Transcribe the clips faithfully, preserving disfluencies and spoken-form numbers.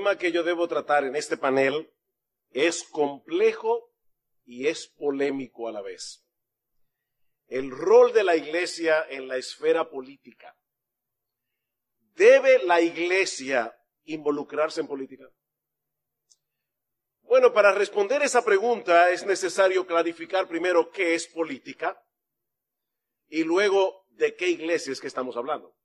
tema que yo debo tratar en este panel es complejo y es polémico a la vez. El rol de la iglesia en la esfera política. ¿Debe la iglesia involucrarse en política? Bueno, para responder esa pregunta es necesario clarificar primero qué es política y luego de qué iglesia es que estamos hablando.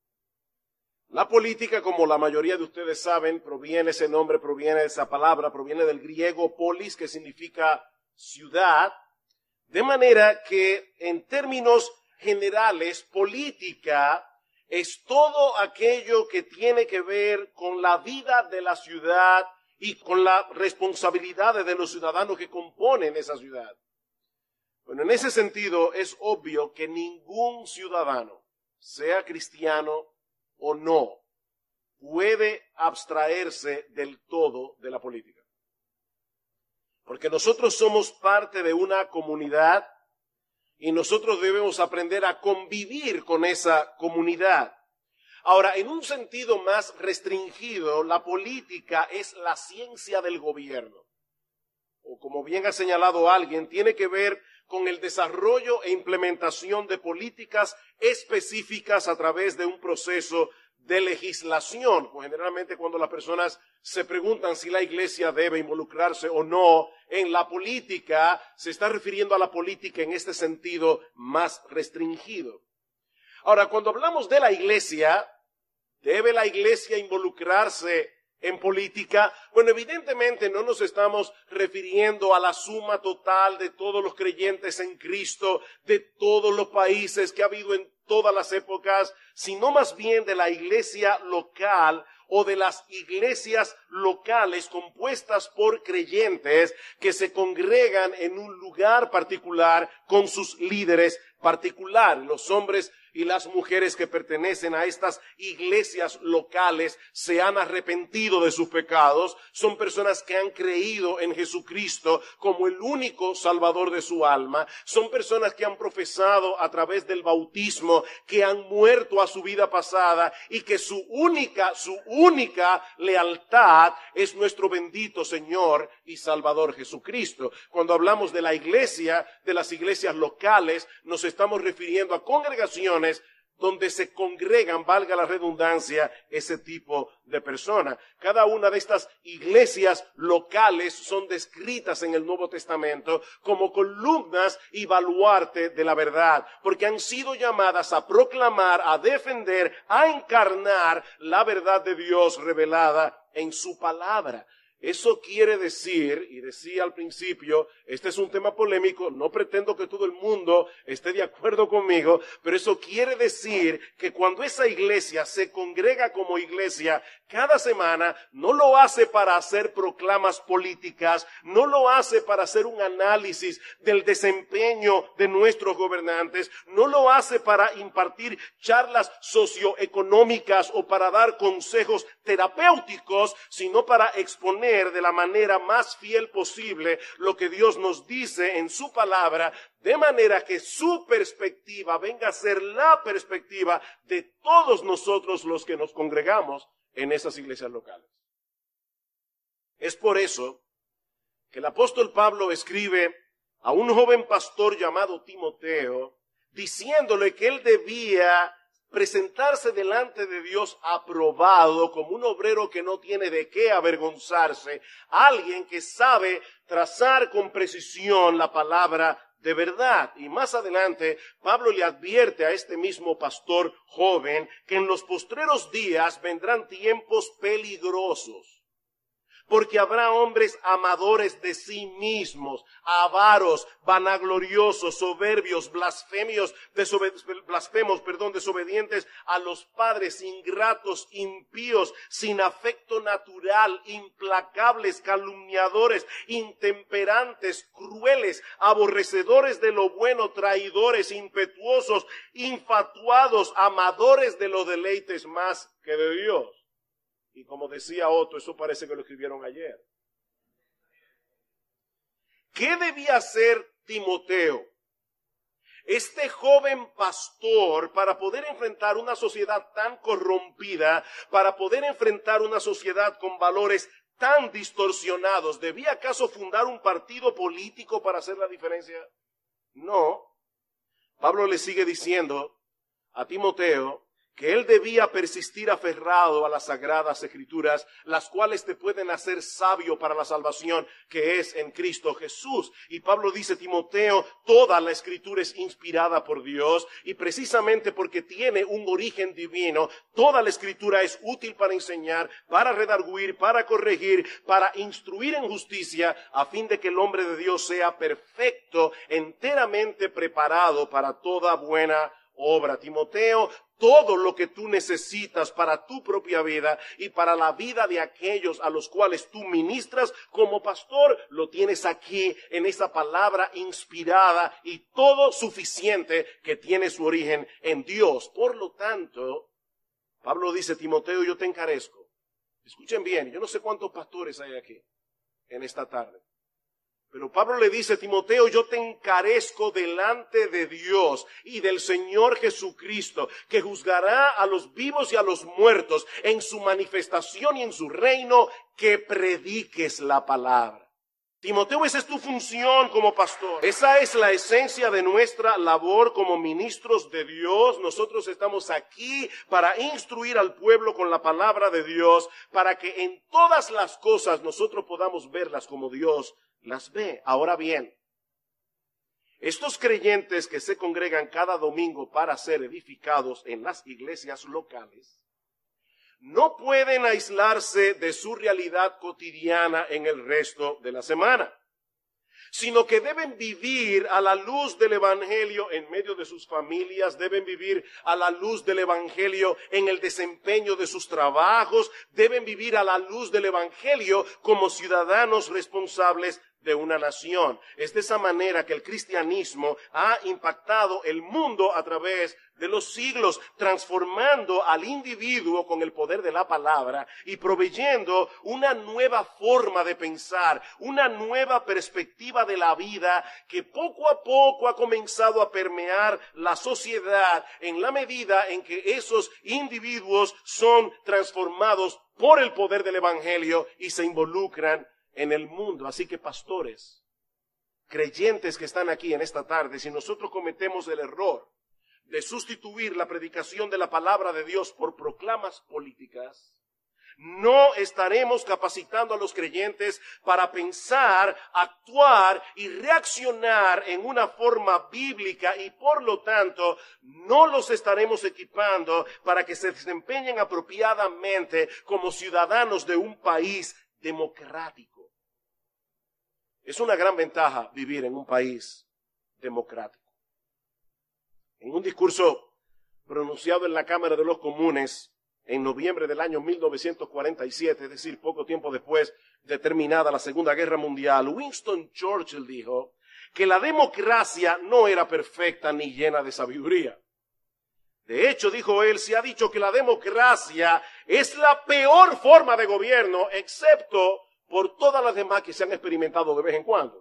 La política, como la mayoría de ustedes saben, proviene, ese nombre proviene de esa palabra, proviene del griego polis, que significa ciudad, de manera que en términos generales, política es todo aquello que tiene que ver con la vida de la ciudad y con las responsabilidades de los ciudadanos que componen esa ciudad. Bueno, en ese sentido es obvio que ningún ciudadano, sea cristiano o no, puede abstraerse del todo de la política. Porque nosotros somos parte de una comunidad y nosotros debemos aprender a convivir con esa comunidad. Ahora, en un sentido más restringido, la política es la ciencia del gobierno. O como bien ha señalado alguien, tiene que ver con el desarrollo e implementación de políticas específicas a través de un proceso de legislación. Pues generalmente cuando las personas se preguntan si la iglesia debe involucrarse o no en la política, se está refiriendo a la política en este sentido más restringido. Ahora, cuando hablamos de la iglesia, ¿debe la iglesia involucrarse en política? Bueno, evidentemente no nos estamos refiriendo a la suma total de todos los creyentes en Cristo, de todos los países que ha habido en todas las épocas, sino más bien de la iglesia local o de las iglesias locales compuestas por creyentes que se congregan en un lugar particular con sus líderes particulares. Los hombres y las mujeres que pertenecen a estas iglesias locales se han arrepentido de sus pecados, son personas que han creído en Jesucristo como el único salvador de su alma, son personas que han profesado a través del bautismo que han muerto a su vida pasada y que su única, su única lealtad es nuestro bendito Señor y Salvador Jesucristo. Cuando hablamos de la iglesia, de las iglesias locales, nos estamos refiriendo a congregaciones donde se congregan, valga la redundancia, ese tipo de personas. Cada una de estas iglesias locales son descritas en el Nuevo Testamento como columnas y baluarte de la verdad, porque han sido llamadas a proclamar, a defender, a encarnar la verdad de Dios revelada en su palabra. Eso quiere decir, y decía al principio, este es un tema polémico, no pretendo que todo el mundo esté de acuerdo conmigo, pero eso quiere decir que cuando esa iglesia se congrega como iglesia cada semana, no lo hace para hacer proclamas políticas, no lo hace para hacer un análisis del desempeño de nuestros gobernantes, no lo hace para impartir charlas socioeconómicas o para dar consejos terapéuticos, sino para exponer de la manera más fiel posible lo que Dios nos dice en su palabra, de manera que su perspectiva venga a ser la perspectiva de todos nosotros los que nos congregamos en esas iglesias locales. Es por eso que el apóstol Pablo escribe a un joven pastor llamado Timoteo, diciéndole que él debía presentarse delante de Dios aprobado como un obrero que no tiene de qué avergonzarse, alguien que sabe trazar con precisión la palabra de verdad. Y más adelante Pablo le advierte a este mismo pastor joven que en los postreros días vendrán tiempos peligrosos, porque habrá hombres amadores de sí mismos, avaros, vanagloriosos, soberbios, blasfemios, desobe- blasfemos, perdón, desobedientes a los padres, ingratos, impíos, sin afecto natural, implacables, calumniadores, intemperantes, crueles, aborrecedores de lo bueno, traidores, impetuosos, infatuados, amadores de los deleites más que de Dios. Y como decía Otto, eso parece que lo escribieron ayer. ¿Qué debía hacer Timoteo? Este joven pastor, para poder enfrentar una sociedad tan corrompida, para poder enfrentar una sociedad con valores tan distorsionados, ¿debía acaso fundar un partido político para hacer la diferencia? No. Pablo le sigue diciendo a Timoteo que él debía persistir aferrado a las sagradas escrituras, las cuales te pueden hacer sabio para la salvación que es en Cristo Jesús. Y Pablo dice, Timoteo, toda la escritura es inspirada por Dios, y precisamente porque tiene un origen divino, toda la escritura es útil para enseñar, para redarguir, para corregir, para instruir en justicia, a fin de que el hombre de Dios sea perfecto, enteramente preparado para toda buena obra. Timoteo, todo lo que tú necesitas para tu propia vida y para la vida de aquellos a los cuales tú ministras como pastor, lo tienes aquí en esa palabra inspirada y todo suficiente que tiene su origen en Dios. Por lo tanto, Pablo dice, Timoteo, yo te encarezco. Escuchen bien, yo no sé cuántos pastores hay aquí en esta tarde. Pero Pablo le dice, Timoteo, yo te encarezco delante de Dios y del Señor Jesucristo, que juzgará a los vivos y a los muertos en su manifestación y en su reino, que prediques la palabra. Timoteo, esa es tu función como pastor. Esa es la esencia de nuestra labor como ministros de Dios. Nosotros estamos aquí para instruir al pueblo con la palabra de Dios, para que en todas las cosas nosotros podamos verlas como Dios las ve. Ahora bien, estos creyentes que se congregan cada domingo para ser edificados en las iglesias locales, no pueden aislarse de su realidad cotidiana en el resto de la semana, sino que deben vivir a la luz del evangelio en medio de sus familias, deben vivir a la luz del evangelio en el desempeño de sus trabajos, deben vivir a la luz del evangelio como ciudadanos responsables de una nación. Es de esa manera que el cristianismo ha impactado el mundo a través de los siglos, transformando al individuo con el poder de la palabra y proveyendo una nueva forma de pensar, una nueva perspectiva de la vida que poco a poco ha comenzado a permear la sociedad en la medida en que esos individuos son transformados por el poder del evangelio y se involucran en el mundo. Así que pastores, creyentes que están aquí en esta tarde, si nosotros cometemos el error de sustituir la predicación de la palabra de Dios por proclamas políticas, no estaremos capacitando a los creyentes para pensar, actuar y reaccionar en una forma bíblica, y por lo tanto no los estaremos equipando para que se desempeñen apropiadamente como ciudadanos de un país democrático. Es una gran ventaja vivir en un país democrático. En un discurso pronunciado en la Cámara de los Comunes en noviembre del año mil novecientos cuarenta y siete, es decir, poco tiempo después de terminada la Segunda Guerra Mundial, Winston Churchill dijo que la democracia no era perfecta ni llena de sabiduría. De hecho, dijo él, se ha dicho que la democracia es la peor forma de gobierno, excepto por todas las demás que se han experimentado de vez en cuando.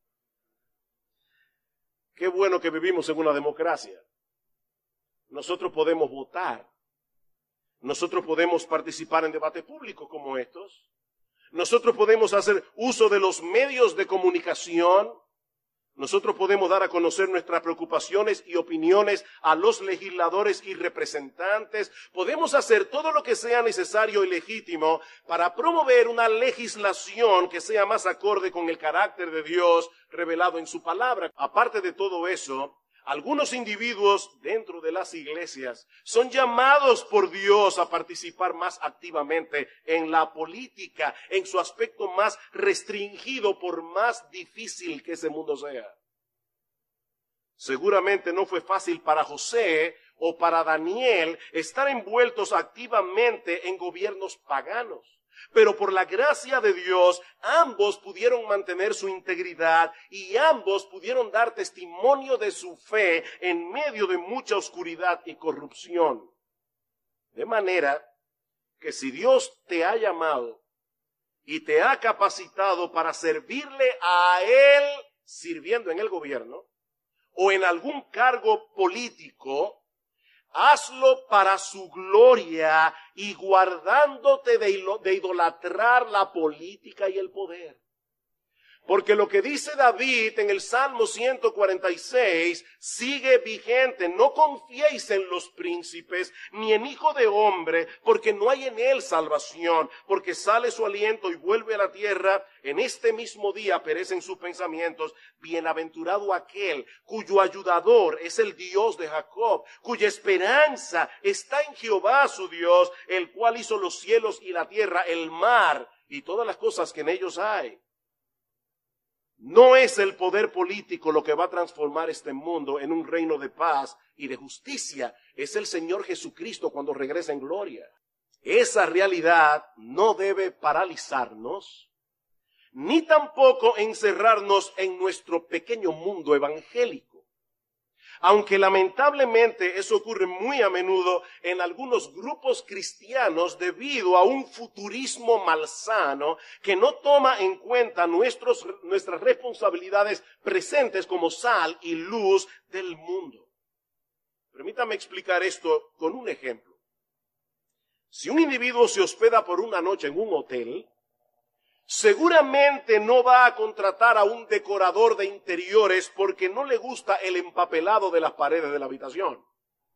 Qué bueno que vivimos en una democracia. Nosotros podemos votar. Nosotros podemos participar en debates públicos como estos. Nosotros podemos hacer uso de los medios de comunicación. Nosotros podemos dar a conocer nuestras preocupaciones y opiniones a los legisladores y representantes. Podemos hacer todo lo que sea necesario y legítimo para promover una legislación que sea más acorde con el carácter de Dios revelado en su palabra. Aparte de todo eso, algunos individuos dentro de las iglesias son llamados por Dios a participar más activamente en la política, en su aspecto más restringido, por más difícil que ese mundo sea. Seguramente no fue fácil para José o para Daniel estar envueltos activamente en gobiernos paganos. Pero por la gracia de Dios, ambos pudieron mantener su integridad y ambos pudieron dar testimonio de su fe en medio de mucha oscuridad y corrupción. De manera que si Dios te ha llamado y te ha capacitado para servirle a Él sirviendo en el gobierno, o en algún cargo político, hazlo para su gloria y guardándote de, de idolatrar la política y el poder. Porque lo que dice David en el Salmo ciento cuarenta y seis sigue vigente. No confiéis en los príncipes ni en hijo de hombre, porque no hay en él salvación. Porque sale su aliento y vuelve a la tierra. En este mismo día perecen sus pensamientos. Bienaventurado aquel cuyo ayudador es el Dios de Jacob, cuya esperanza está en Jehová su Dios, el cual hizo los cielos y la tierra, el mar y todas las cosas que en ellos hay. No es el poder político lo que va a transformar este mundo en un reino de paz y de justicia. Es el Señor Jesucristo cuando regresa en gloria. Esa realidad no debe paralizarnos, ni tampoco encerrarnos en nuestro pequeño mundo evangélico. Aunque lamentablemente eso ocurre muy a menudo en algunos grupos cristianos debido a un futurismo malsano que no toma en cuenta nuestros, nuestras responsabilidades presentes como sal y luz del mundo. Permítame explicar esto con un ejemplo. Si un individuo se hospeda por una noche en un hotel, seguramente no va a contratar a un decorador de interiores porque no le gusta el empapelado de las paredes de la habitación.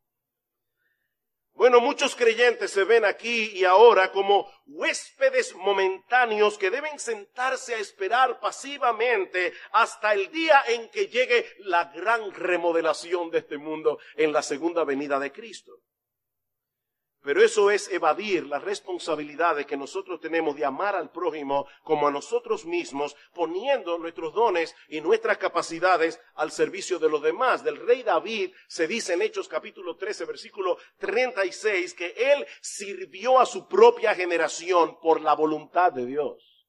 Bueno, muchos creyentes se ven aquí y ahora como huéspedes momentáneos que deben sentarse a esperar pasivamente hasta el día en que llegue la gran remodelación de este mundo en la segunda venida de Cristo. Pero eso es evadir la responsabilidad que nosotros tenemos de amar al prójimo como a nosotros mismos, poniendo nuestros dones y nuestras capacidades al servicio de los demás. Del rey David se dice en Hechos capítulo trece, versículo treinta y seis, que él sirvió a su propia generación por la voluntad de Dios.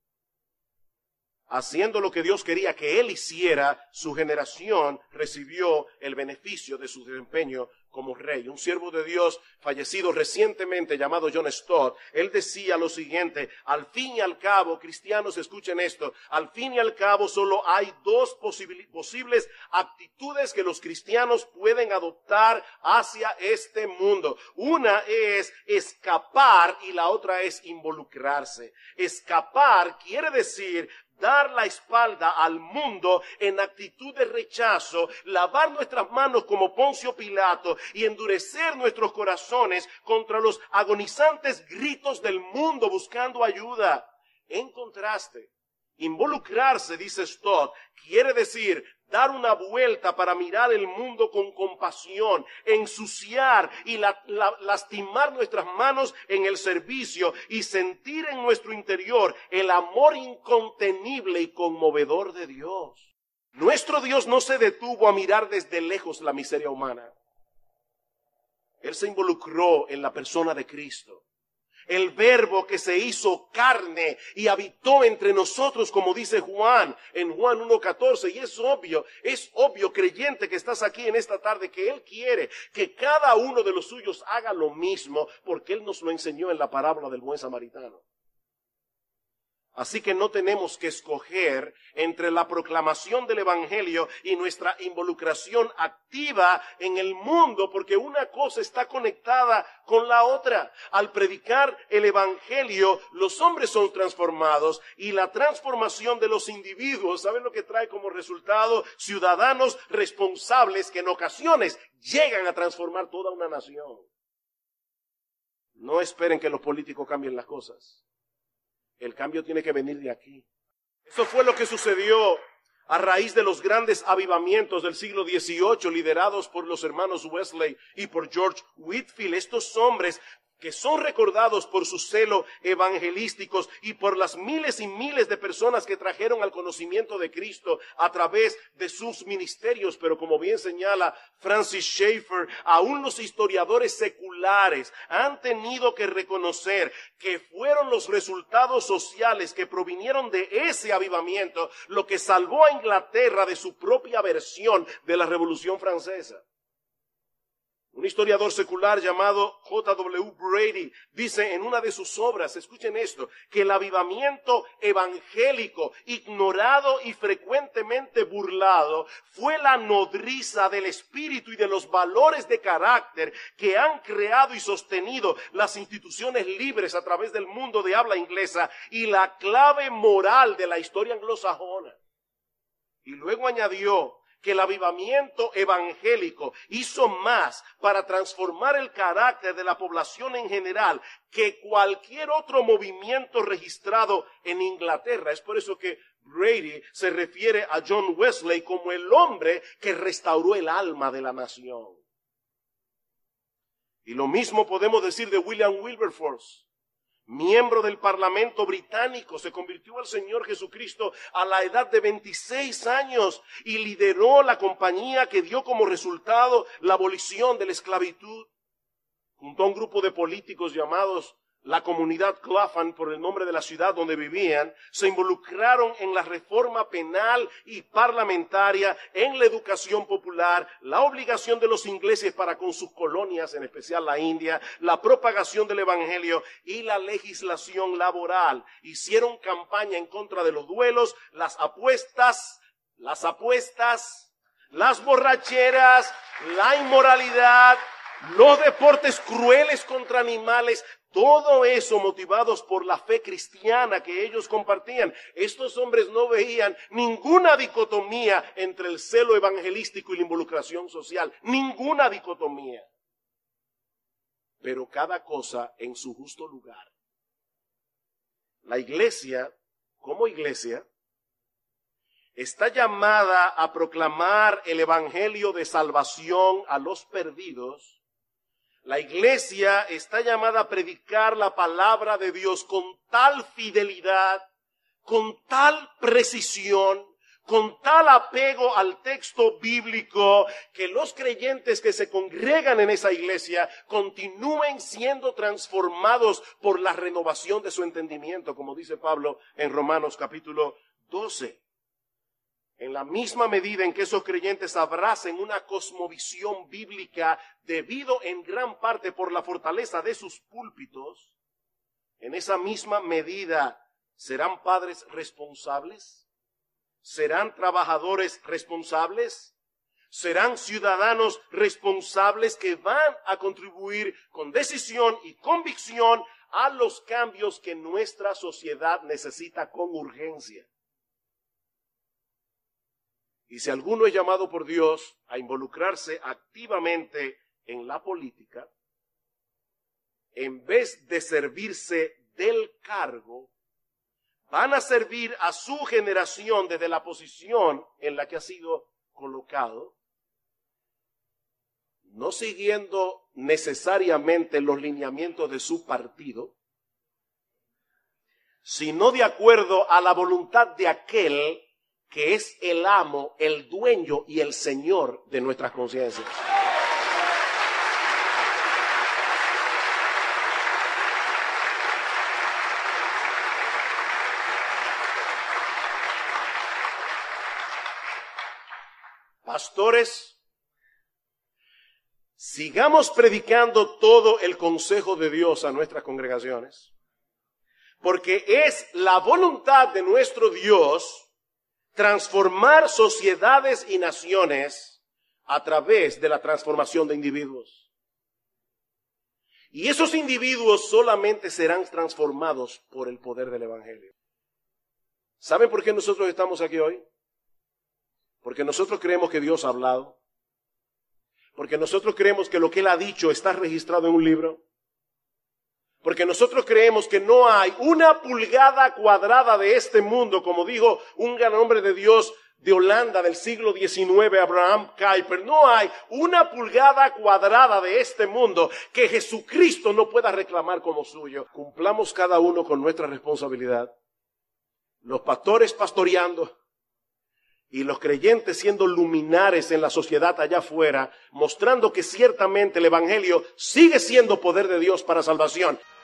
Haciendo lo que Dios quería que él hiciera, su generación recibió el beneficio de su desempeño como rey. Un siervo de Dios fallecido recientemente llamado John Stott, él decía lo siguiente: al fin y al cabo, cristianos, escuchen esto, al fin y al cabo solo hay dos posibles actitudes que los cristianos pueden adoptar hacia este mundo. Una es escapar y la otra es involucrarse. Escapar quiere decir dar la espalda al mundo en actitud de rechazo, lavar nuestras manos como Poncio Pilato y endurecer nuestros corazones contra los agonizantes gritos del mundo buscando ayuda. En contraste, involucrarse, dice Stott, quiere decir dar una vuelta para mirar el mundo con compasión, ensuciar y la, la, lastimar nuestras manos en el servicio y sentir en nuestro interior el amor incontenible y conmovedor de Dios. Nuestro Dios no se detuvo a mirar desde lejos la miseria humana. Él se involucró en la persona de Cristo. El verbo que se hizo carne y habitó entre nosotros, como dice Juan en Juan uno catorce. Y es obvio, es obvio, creyente que estás aquí en esta tarde, que Él quiere que cada uno de los suyos haga lo mismo, porque Él nos lo enseñó en la parábola del buen samaritano. Así que no tenemos que escoger entre la proclamación del evangelio y nuestra involucración activa en el mundo, porque una cosa está conectada con la otra. Al predicar el evangelio, los hombres son transformados y la transformación de los individuos, ¿saben lo que trae como resultado? Ciudadanos responsables que en ocasiones llegan a transformar toda una nación. No esperen que los políticos cambien las cosas. El cambio tiene que venir de aquí. Eso fue lo que sucedió a raíz de los grandes avivamientos del siglo dieciocho, liderados por los hermanos Wesley y por George Whitefield. Estos hombres que son recordados por su celo evangelísticos y por las miles y miles de personas que trajeron al conocimiento de Cristo a través de sus ministerios. Pero como bien señala Francis Schaeffer, aún los historiadores seculares han tenido que reconocer que fueron los resultados sociales que provinieron de ese avivamiento lo que salvó a Inglaterra de su propia versión de la Revolución Francesa. Un historiador secular llamado J W Brady dice en una de sus obras, escuchen esto, que el avivamiento evangélico, ignorado y frecuentemente burlado, fue la nodriza del espíritu y de los valores de carácter que han creado y sostenido las instituciones libres a través del mundo de habla inglesa y la clave moral de la historia anglosajona. Y luego añadió que el avivamiento evangélico hizo más para transformar el carácter de la población en general que cualquier otro movimiento registrado en Inglaterra. Es por eso que Brady se refiere a John Wesley como el hombre que restauró el alma de la nación. Y lo mismo podemos decir de William Wilberforce. Miembro del Parlamento británico, se convirtió al Señor Jesucristo a la edad de veintiséis años y lideró la compañía que dio como resultado la abolición de la esclavitud. Junto a un grupo de políticos llamados la comunidad Clapham, por el nombre de la ciudad donde vivían, se involucraron en la reforma penal y parlamentaria, en la educación popular, la obligación de los ingleses para con sus colonias, en especial la India, la propagación del evangelio y la legislación laboral. Hicieron campaña en contra de los duelos, las apuestas, las apuestas, las borracheras, la inmoralidad, los deportes crueles contra animales. Todo eso motivados por la fe cristiana que ellos compartían. Estos hombres no veían ninguna dicotomía entre el celo evangelístico y la involucración social. Ninguna dicotomía. Pero cada cosa en su justo lugar. La iglesia, como iglesia, está llamada a proclamar el evangelio de salvación a los perdidos. La iglesia está llamada a predicar la palabra de Dios con tal fidelidad, con tal precisión, con tal apego al texto bíblico, que los creyentes que se congregan en esa iglesia continúen siendo transformados por la renovación de su entendimiento, como dice Pablo en Romanos capítulo doce. En la misma medida en que esos creyentes abracen una cosmovisión bíblica debido en gran parte por la fortaleza de sus púlpitos, en esa misma medida serán padres responsables, serán trabajadores responsables, serán ciudadanos responsables que van a contribuir con decisión y convicción a los cambios que nuestra sociedad necesita con urgencia. Y si alguno es llamado por Dios a involucrarse activamente en la política, en vez de servirse del cargo, van a servir a su generación desde la posición en la que ha sido colocado, no siguiendo necesariamente los lineamientos de su partido, sino de acuerdo a la voluntad de aquel que es el amo, el dueño y el señor de nuestras conciencias. Pastores, sigamos predicando todo el consejo de Dios a nuestras congregaciones, porque es la voluntad de nuestro Dios transformar sociedades y naciones a través de la transformación de individuos. Y esos individuos solamente serán transformados por el poder del evangelio. ¿Saben por qué nosotros estamos aquí hoy? Porque nosotros creemos que Dios ha hablado. Porque nosotros creemos que lo que Él ha dicho está registrado en un libro. Porque nosotros creemos que no hay una pulgada cuadrada de este mundo, como dijo un gran hombre de Dios de Holanda del siglo diecinueve, Abraham Kuyper. No hay una pulgada cuadrada de este mundo que Jesucristo no pueda reclamar como suyo. Cumplamos cada uno con nuestra responsabilidad. Los pastores pastoreando y los creyentes siendo luminares en la sociedad allá afuera, mostrando que ciertamente el evangelio sigue siendo poder de Dios para salvación.